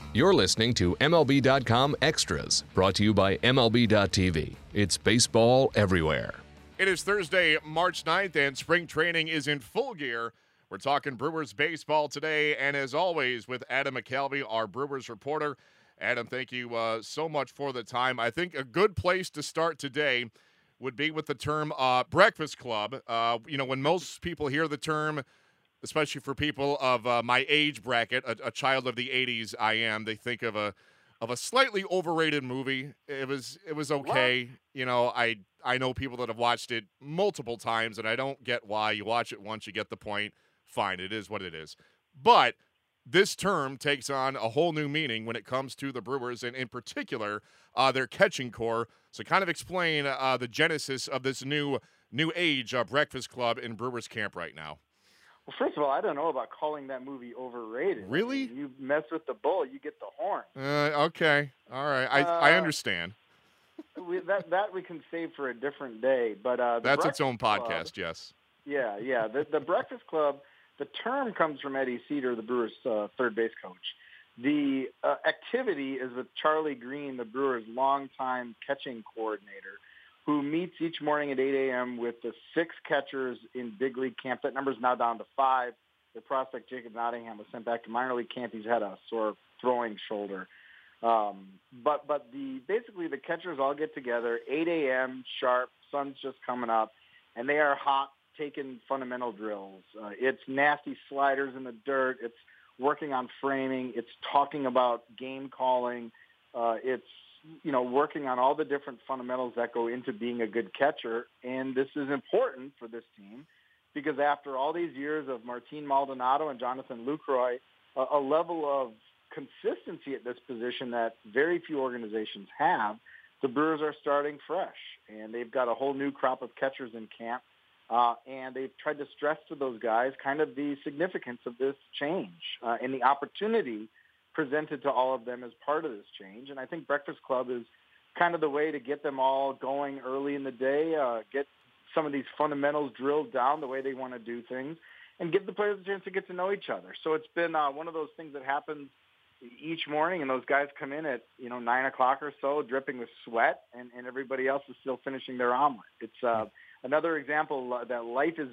You're listening to MLB.com Extras, brought to you by MLB.tv. It's baseball everywhere. It is Thursday, March 9th, and spring training is in full gear. We're talking Brewers baseball today, and as always, with Adam McCalvy, our Brewers reporter. Adam, thank you so much for the time. I think a good place to start today would be with the term Breakfast Club. When most people hear the term, especially for people of my age bracket, a child of the 80s I am, they think of a slightly overrated movie. It was okay. What? You know, I know people that have watched it multiple times, and I don't get why. You watch it once, you get the point. Fine, it is what it is. But this term takes on a whole new meaning when it comes to the Brewers, and in particular, their catching core. So kind of explain the genesis of this new age Breakfast Club in Brewers camp right now. Well, first of all, I don't know about calling that movie overrated. Really? I mean, you mess with the bull, you get the horn. Okay. All right. I understand. That we can save for a different day. But that's its own Club, podcast, yes. Yeah. The Breakfast Club, the term comes from Eddie Cedar, the Brewers' third base coach. The activity is with Charlie Green, the Brewers' longtime catching coordinator, who meets each morning at 8 a.m. with the 6 catchers in big league camp. That number is now down to 5. The prospect Jacob Nottingham was sent back to minor league camp. He's had a sore throwing shoulder. But basically the catchers all get together, 8 a.m. sharp, sun's just coming up, and they are hot taking fundamental drills. It's nasty sliders in the dirt. It's working on framing. It's talking about game calling. It's working on all the different fundamentals that go into being a good catcher. And this is important for this team because after all these years of Martin Maldonado and Jonathan Lucroy, a level of consistency at this position that very few organizations have, the Brewers are starting fresh. And they've got a whole new crop of catchers in camp. And they've tried to stress to those guys kind of the significance of this change and the opportunity presented to all of them as part of this change. And I think Breakfast Club is kind of the way to get them all going early in the day, get some of these fundamentals drilled down the way they want to do things, and give the players a chance to get to know each other. So it's been one of those things that happens each morning, and those guys come in at 9 o'clock or so dripping with sweat, and everybody else is still finishing their omelet. It's another example that life is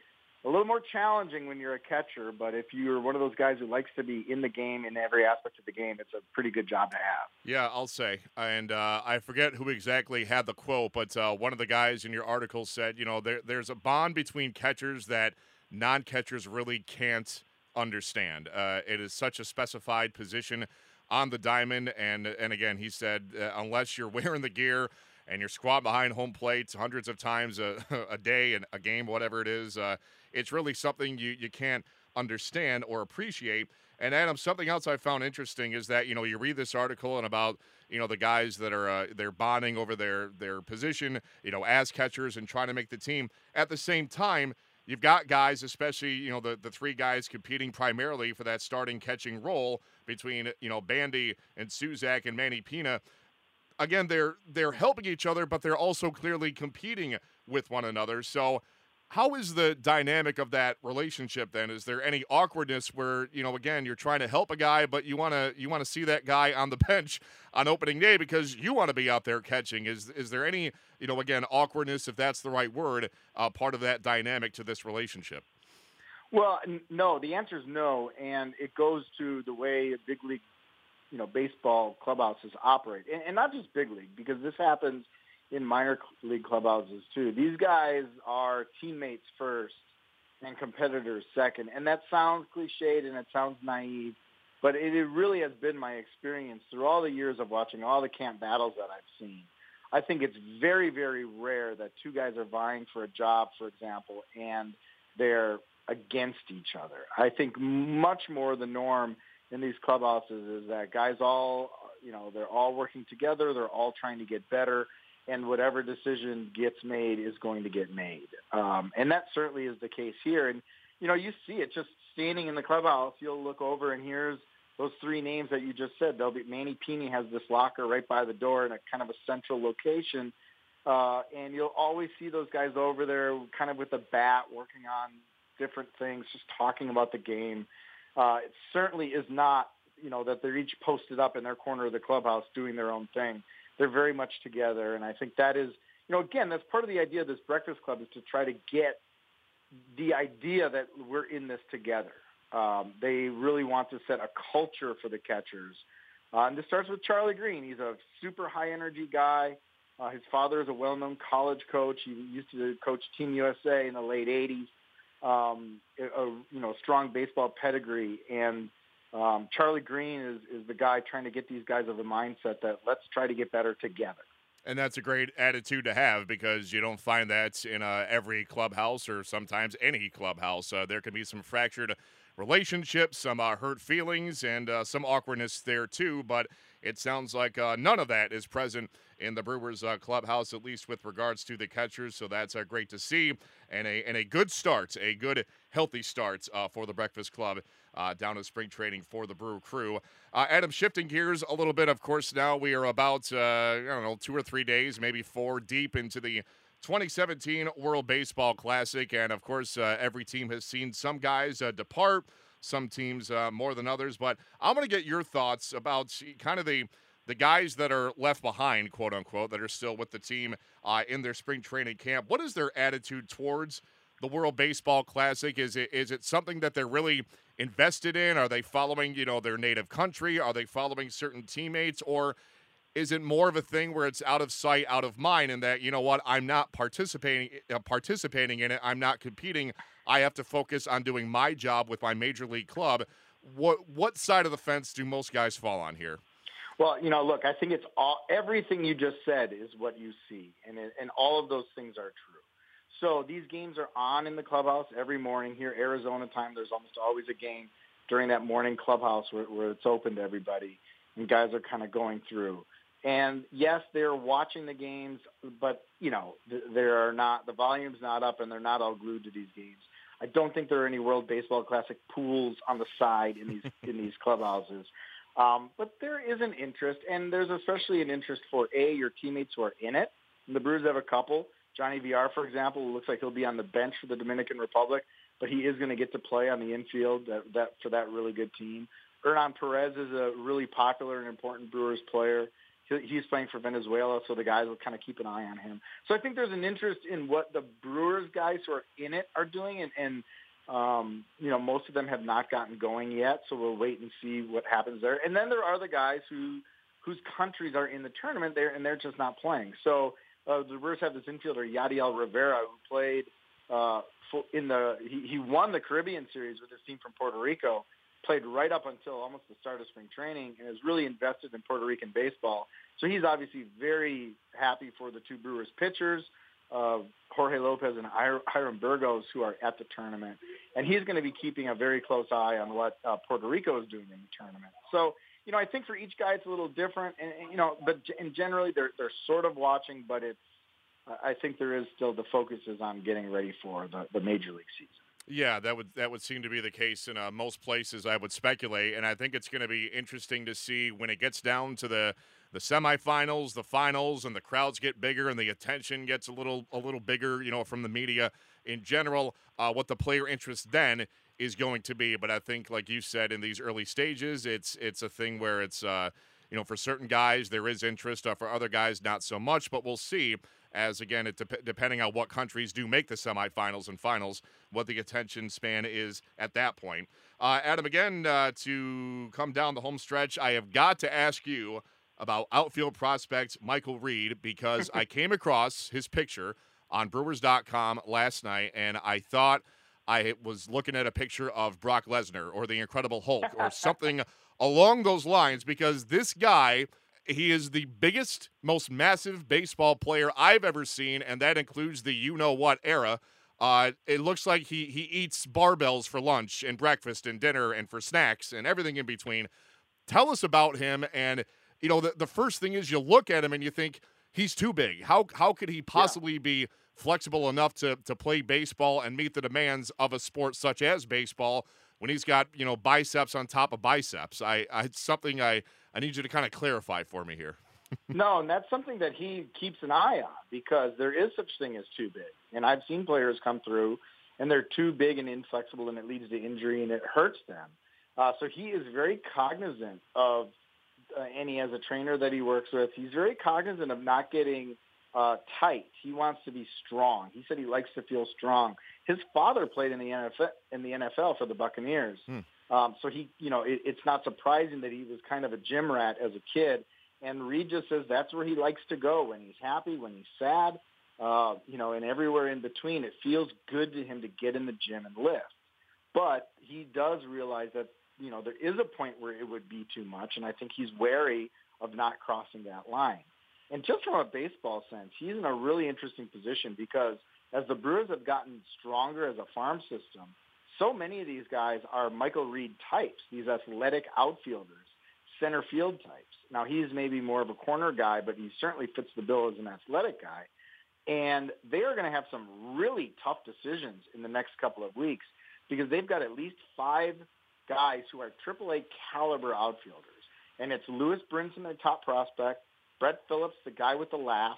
a little more challenging when you're a catcher, but if you're one of those guys who likes to be in the game, in every aspect of the game, it's a pretty good job to have. Yeah, I'll say. And I forget who exactly had the quote, but one of the guys in your article said, there's a bond between catchers that non-catchers really can't understand. It is such a specified position on the diamond, and again, he said, unless you're wearing the gear and you're squatting behind home plate hundreds of times a day and a game, whatever it is, it's really something you can't understand or appreciate. And Adam, something else I found interesting is that, you read this article and about, the guys that are they're bonding over their position, as catchers and trying to make the team. At the same time, you've got guys, especially, the 3 guys competing primarily for that starting catching role between, Bandy and Suzak and Manny Pina. Again, they're helping each other, but they're also clearly competing with one another. So how is the dynamic of that relationship then? Is there any awkwardness where, again, you're trying to help a guy, but you want to see that guy on the bench on opening day because you want to be out there catching? Is there any, again, awkwardness, if that's the right word, part of that dynamic to this relationship? Well, no, the answer is no, and it goes to the way big league baseball clubhouses operate. And not just big league, because this happens in minor league clubhouses too. These guys are teammates first and competitors second. And that sounds cliched and it sounds naive, but it really has been my experience through all the years of watching all the camp battles that I've seen. I think it's very, very rare that 2 guys are vying for a job, for example, and they're against each other. I think much more the norm in these clubhouses is that guys they're all working together. They're all trying to get better, and whatever decision gets made is going to get made. And that certainly is the case here. And, you see it just standing in the clubhouse. You'll look over and here's those 3 names that you just said. Manny Pini has this locker right by the door in a kind of a central location. And you'll always see those guys over there kind of with a bat working on different things, just talking about the game. It certainly is not that they're each posted up in their corner of the clubhouse doing their own thing. They're very much together, and I think that is, again, that's part of the idea of this Breakfast Club, is to try to get the idea that we're in this together. They really want to set a culture for the catchers. And this starts with Charlie Green. He's a super high-energy guy. His father is a well-known college coach. He used to coach Team USA in the late 80s. Strong baseball pedigree. And Charlie Green is the guy trying to get these guys of a mindset that let's try to get better together. And that's a great attitude to have, because you don't find that in every clubhouse, or sometimes any clubhouse. There can be some fractured relationships, some hurt feelings, and some awkwardness there too. But it sounds like none of that is present in the Brewers clubhouse, at least with regards to the catchers. So that's great to see, and a good start, a good healthy start for the Breakfast Club down in spring training for the Brew Crew. Adam, shifting gears a little bit, of course, now we are about 2 or 3 days, maybe 4 deep into the 2017 World Baseball Classic, and of course every team has seen some guys depart, some teams more than others. But I'm going to get your thoughts about kind of the guys that are left behind, quote unquote, that are still with the team in their spring training camp. What is their attitude towards the World Baseball Classic? Is it something that they're really invested in? Are they following their native country? Are they following certain teammates? Or is it more of a thing where it's out of sight, out of mind, and that, I'm not participating in it, I'm not competing, I have to focus on doing my job with my major league club? What side of the fence do most guys fall on here? Well, look, I think it's everything you just said is what you see, and all of those things are true. So these games are on in the clubhouse every morning. Here, Arizona time, there's almost always a game during that morning clubhouse where it's open to everybody, and guys are kind of going through. And yes, they're watching the games, but the volume's not up, and they're not all glued to these games. I don't think there are any World Baseball Classic pools on the side in these clubhouses. But there is an interest, and there's especially an interest for your teammates who are in it. And the Brewers have a couple. Johnny Villar, for example, looks like he'll be on the bench for the Dominican Republic, but he is going to get to play on the infield for that really good team. Hernan Perez is a really popular and important Brewers player. He's playing for Venezuela, so the guys will kind of keep an eye on him. So I think there's an interest in what the Brewers guys who are in it are doing, and most of them have not gotten going yet, so we'll wait and see what happens there. And then there are the guys whose countries are in the tournament there, and they're just not playing. So the Brewers have this infielder, Yadiel Rivera, who played he won the Caribbean Series with his team from Puerto Rico, played right up until almost the start of spring training, and is really invested in Puerto Rican baseball. So he's obviously very happy for the two Brewers pitchers, Jorge Lopez and Hiram Burgos, who are at the tournament. And he's going to be keeping a very close eye on what Puerto Rico is doing in the tournament. So, I think for each guy it's a little different, but generally they're sort of watching, but I think there is still the focus is on getting ready for the major league season. Yeah, that would seem to be the case in most places, I would speculate, and I think it's going to be interesting to see when it gets down to the semifinals, the finals, and the crowds get bigger and the attention gets a little bigger, from the media in general, what the player interest then is going to be. But I think, like you said, in these early stages, it's a thing where it's for certain guys there is interest, for other guys not so much. But we'll see. As, again, depending on what countries do make the semifinals and finals, what the attention span is at that point. Adam, again, to come down the home stretch, I have got to ask you about outfield prospect Michael Reed, because I came across his picture on Brewers.com last night, and I thought I was looking at a picture of Brock Lesnar or the Incredible Hulk or something along those lines, because this guy – he is the biggest, most massive baseball player I've ever seen, and that includes the you-know-what era. It looks like he eats barbells for lunch and breakfast and dinner and for snacks and everything in between. Tell us about him. And, the first thing is you look at him and you think he's too big. How could he possibly be flexible enough to play baseball and meet the demands of a sport such as baseball when he's got, biceps on top of biceps? It's something I need you to kind of clarify for me here. No, and that's something that he keeps an eye on, because there is such thing as too big. And I've seen players come through and they're too big and inflexible, and it leads to injury and it hurts them. So he is very cognizant of, and he has a trainer that he works with, he's very cognizant of not getting tight. He wants to be strong. He said he likes to feel strong. His father played in the NFL for the Buccaneers. So he, it's not surprising that he was kind of a gym rat as a kid. And Reed just says that's where he likes to go when he's happy, when he's sad, and everywhere in between. It feels good to him to get in the gym and lift. But he does realize that, there is a point where it would be too much, and I think he's wary of not crossing that line. And just from a baseball sense, he's in a really interesting position because as the Brewers have gotten stronger as a farm system, so many of these guys are Michael Reed types, these athletic outfielders, center field types. Now, he's maybe more of a corner guy, but he certainly fits the bill as an athletic guy. And they are going to have some really tough decisions in the next couple of weeks because they've got at least 5 guys who are AAA caliber outfielders. And it's Lewis Brinson, their top prospect, Brett Phillips, the guy with the laugh.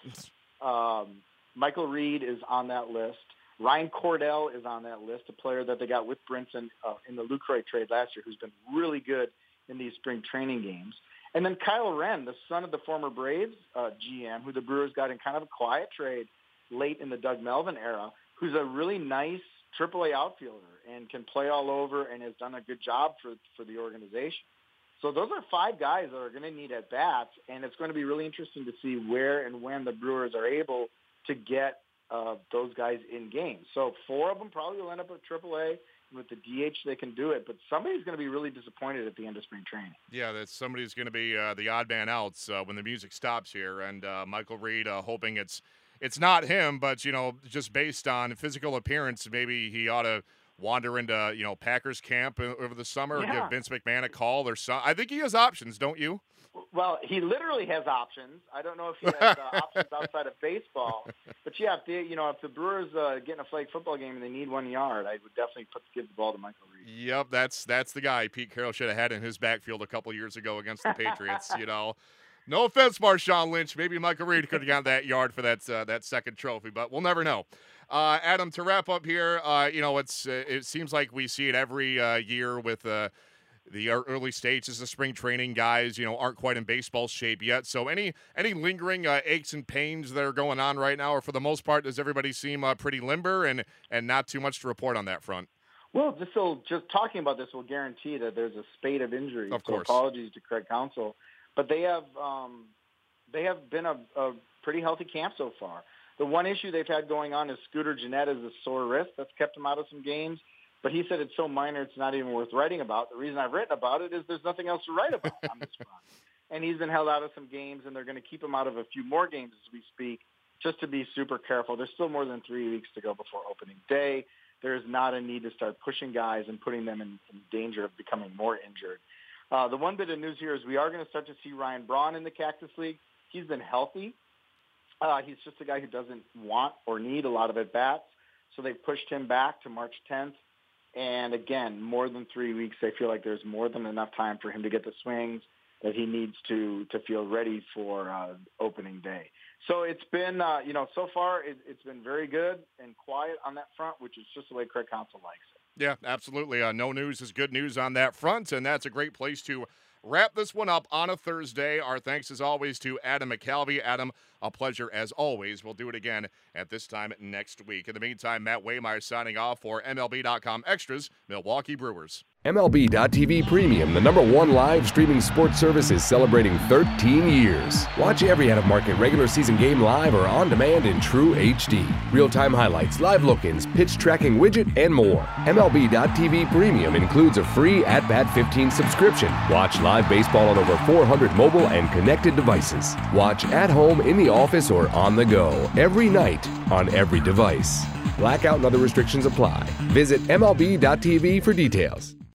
Michael Reed is on that list. Ryan Cordell is on that list, a player that they got with Brinson in the Lucroy trade last year, who's been really good in these spring training games. And then Kyle Wren, the son of the former Braves GM, who the Brewers got in kind of a quiet trade late in the Doug Melvin era, who's a really nice AAA outfielder and can play all over and has done a good job for the organization. So those are 5 guys that are going to need at-bats, and it's going to be really interesting to see where and when the Brewers are able to get those guys in games. So 4 of them probably will end up at AAA. With the DH, they can do it, but somebody's going to be really disappointed at the end of spring training. Yeah, that somebody's going to be the odd man outs when the music stops here, and Michael Reed hoping it's not him, but, just based on physical appearance, maybe he ought to wander into, Packers camp over the summer or give Vince McMahon a call or something. I think he has options, don't you? Well, he literally has options. I don't know if he has options outside of baseball. But, yeah, if the Brewers get in a flag football game and they need 1 yard, I would definitely give the ball to Michael Reed. Yep, that's the guy Pete Carroll should have had in his backfield a couple years ago against the Patriots, No offense, Marshawn Lynch. Maybe Michael Reed could have gotten that yard for that second trophy, but we'll never know. Adam, to wrap up here, it seems like we see it every year with the early stages of spring training. Guys, aren't quite in baseball shape yet. So any lingering aches and pains that are going on right now, or for the most part, does everybody seem pretty limber and not too much to report on that front? Well, just talking about this will guarantee that there's a spate of injuries. Of course. So apologies to Craig Counsell. But they have been a pretty healthy camp so far. The one issue they've had going on is Scooter Gennett is a sore wrist. That's kept him out of some games. But he said it's so minor it's not even worth writing about. The reason I've written about it is there's nothing else to write about on this front. And he's been held out of some games, and they're going to keep him out of a few more games as we speak, just to be super careful. There's still more than 3 weeks to go before opening day. There is not a need to start pushing guys and putting them in danger of becoming more injured. The one bit of news here is we are going to start to see Ryan Braun in the Cactus League. He's been healthy. He's just a guy who doesn't want or need a lot of at-bats, so they've pushed him back to March 10th. And again, more than 3 weeks, they feel like there's more than enough time for him to get the swings that he needs to feel ready for opening day. So it's been, so far it's been very good and quiet on that front, which is just the way Craig Counsell likes it. Yeah, absolutely. No news is good news on that front, and that's a great place to wrap this one up on a Thursday. Our thanks, as always, to Adam McCalvy. Adam, a pleasure as always. We'll do it again at this time next week. In the meantime, Matt Waymeyer signing off for MLB.com Extras, Milwaukee Brewers. MLB.tv Premium, the #1 live streaming sports service, is celebrating 13 years. Watch every out-of-market regular season game live or on demand in true HD. Real-time highlights, live look-ins, pitch tracking widget, and more. MLB.tv Premium includes a free At-Bat 15 subscription. Watch live baseball on over 400 mobile and connected devices. Watch at home, in the office, or on the go, every night, on every device. Blackout and other restrictions apply. Visit MLB.tv for details.